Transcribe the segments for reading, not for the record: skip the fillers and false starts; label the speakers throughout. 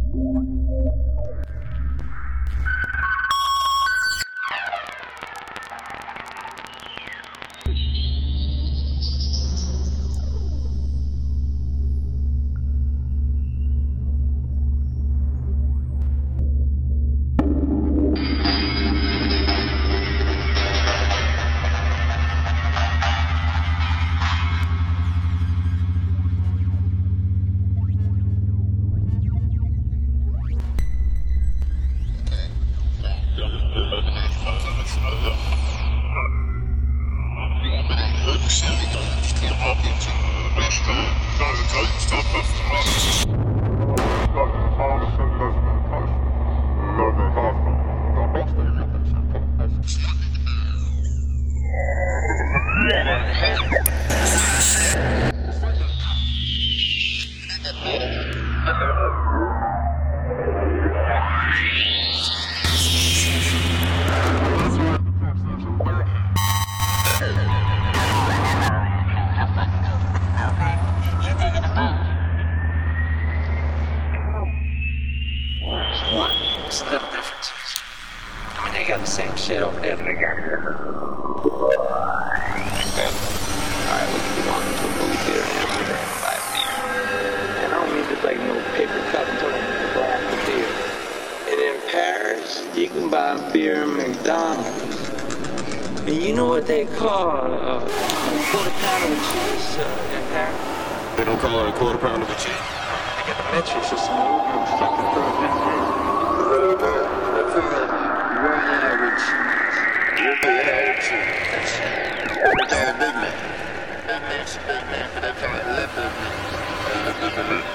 Speaker 1: What's the little differences? I mean, they got the same shit over there that I got here. Alright, we can be going to a movie theater and buy a beer. And I don't mean just like no paper cup until I buy a beer. And in Paris, you can buy beer in McDonald's. And you know what they call a quarter pounder with cheese in Paris?
Speaker 2: They don't call it a quarter pounder with cheese?
Speaker 1: They got the metric system. Fucking throw it down. That's it. You want to have with cheese. You can have with cheese. That's a Big Mac. Big Mac's a Big Mac, but that's a little bit.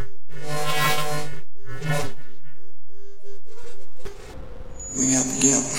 Speaker 3: We have to get